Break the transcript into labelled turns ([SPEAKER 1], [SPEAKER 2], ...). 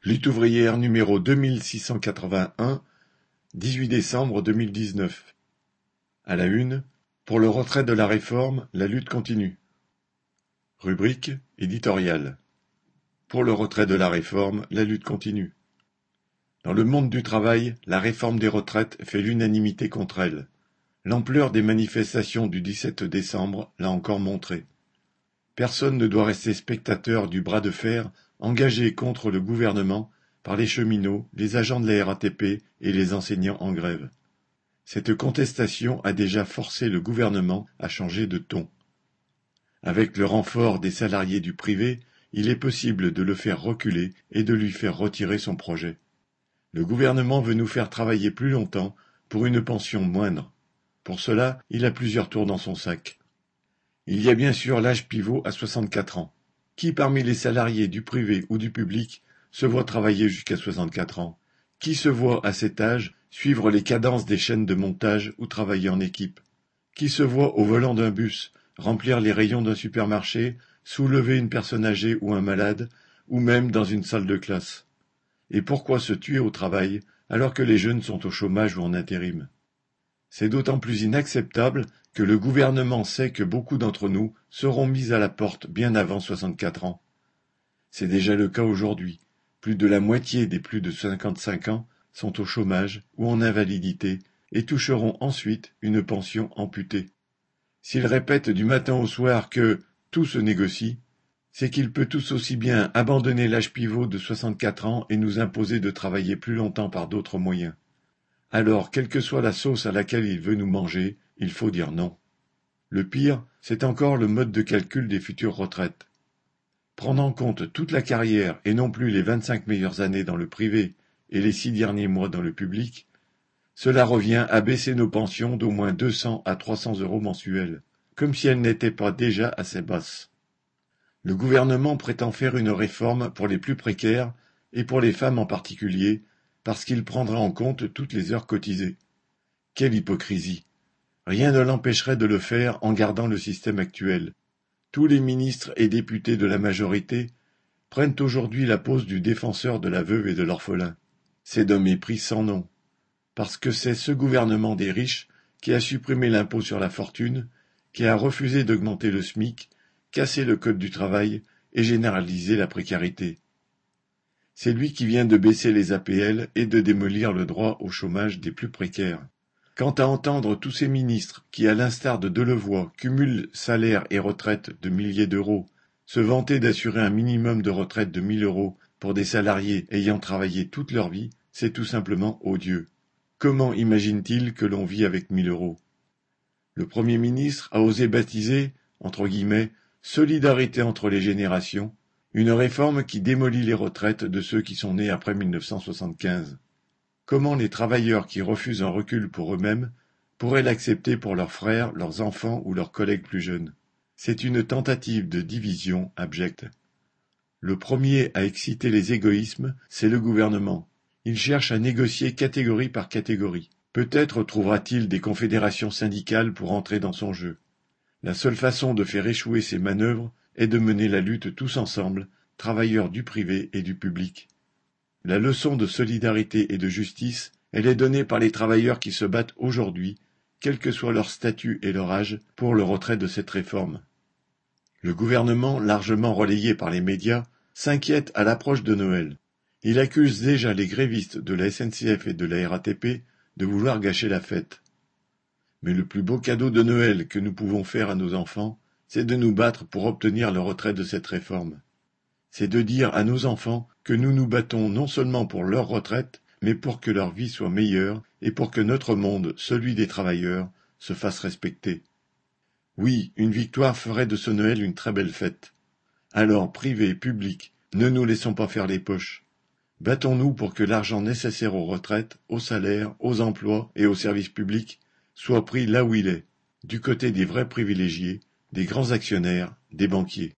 [SPEAKER 1] Lutte ouvrière numéro 2681, 18 décembre 2019. À la une, pour le retrait de la réforme, la lutte continue. Rubrique éditoriale. Pour le retrait de la réforme, la lutte continue. Dans le monde du travail, la réforme des retraites fait l'unanimité contre elle. L'ampleur des manifestations du 17 décembre l'a encore montré. Personne ne doit rester spectateur du bras de fer engagé contre le gouvernement par les cheminots, les agents de la RATP et les enseignants en grève. Cette contestation a déjà forcé le gouvernement à changer de ton. Avec le renfort des salariés du privé, il est possible de le faire reculer et de lui faire retirer son projet. Le gouvernement veut nous faire travailler plus longtemps pour une pension moindre. Pour cela, il a plusieurs tours dans son sac. Il y a bien sûr l'âge pivot à 64 ans. Qui parmi les salariés du privé ou du public se voit travailler jusqu'à 64 ans? Qui se voit à cet âge suivre les cadences des chaînes de montage ou travailler en équipe? Qui se voit au volant d'un bus, remplir les rayons d'un supermarché, soulever une personne âgée ou un malade, ou même dans une salle de classe? Et pourquoi se tuer au travail alors que les jeunes sont au chômage ou en intérim? C'est d'autant plus inacceptable que le gouvernement sait que beaucoup d'entre nous seront mis à la porte bien avant 64 ans. C'est déjà le cas aujourd'hui. Plus de la moitié des plus de 55 ans sont au chômage ou en invalidité et toucheront ensuite une pension amputée. S'ils répètent du matin au soir que tout se négocie, c'est qu'il peut tout aussi bien abandonner l'âge pivot de 64 ans et nous imposer de travailler plus longtemps par d'autres moyens. Alors, quelle que soit la sauce à laquelle il veut nous manger, il faut dire non. Le pire, c'est encore le mode de calcul des futures retraites. Prendre en compte toute la carrière et non plus les 25 meilleures années dans le privé et les 6 derniers mois dans le public, cela revient à baisser nos pensions d'au moins 200 à 300 euros mensuels, comme si elles n'étaient pas déjà assez basses. Le gouvernement prétend faire une réforme pour les plus précaires et pour les femmes en particulier, parce qu'il prendra en compte toutes les heures cotisées. Quelle hypocrisie! Rien ne l'empêcherait de le faire en gardant le système actuel. Tous les ministres et députés de la majorité prennent aujourd'hui la pose du défenseur de la veuve et de l'orphelin. C'est d'un mépris sans nom. Parce que c'est ce gouvernement des riches qui a supprimé l'impôt sur la fortune, qui a refusé d'augmenter le SMIC, cassé le code du travail et généralisé la précarité. C'est lui qui vient de baisser les APL et de démolir le droit au chômage des plus précaires. Quant à entendre tous ces ministres qui, à l'instar de Delevoye, cumulent salaire et retraite de milliers d'euros, se vanter d'assurer un minimum de retraite de 1 000 euros pour des salariés ayant travaillé toute leur vie, c'est tout simplement odieux. Comment imagine-t-il que l'on vit avec 1 000 euros? Le Premier ministre a osé baptiser, entre guillemets, solidarité entre les générations, une réforme qui démolit les retraites de ceux qui sont nés après 1975. Comment les travailleurs qui refusent un recul pour eux-mêmes pourraient l'accepter pour leurs frères, leurs enfants ou leurs collègues plus jeunes? C'est une tentative de division abjecte. Le premier à exciter les égoïsmes, c'est le gouvernement. Il cherche à négocier catégorie par catégorie. Peut-être trouvera-t-il des confédérations syndicales pour entrer dans son jeu. La seule façon de faire échouer ces manœuvres est de mener la lutte tous ensemble, travailleurs du privé et du public. La leçon de solidarité et de justice, elle est donnée par les travailleurs qui se battent aujourd'hui, quel que soit leur statut et leur âge, pour le retrait de cette réforme. Le gouvernement, largement relayé par les médias, s'inquiète à l'approche de Noël. Il accuse déjà les grévistes de la SNCF et de la RATP de vouloir gâcher la fête. Mais le plus beau cadeau de Noël que nous pouvons faire à nos enfants, c'est de nous battre pour obtenir le retrait de cette réforme. C'est de dire à nos enfants que nous nous battons non seulement pour leur retraite, mais pour que leur vie soit meilleure et pour que notre monde, celui des travailleurs, se fasse respecter. Oui, une victoire ferait de ce Noël une très belle fête. Alors, privé, public, ne nous laissons pas faire les poches. Battons-nous pour que l'argent nécessaire aux retraites, aux salaires, aux emplois et aux services publics soit pris là où il est, du côté des vrais privilégiés, des grands actionnaires, des banquiers.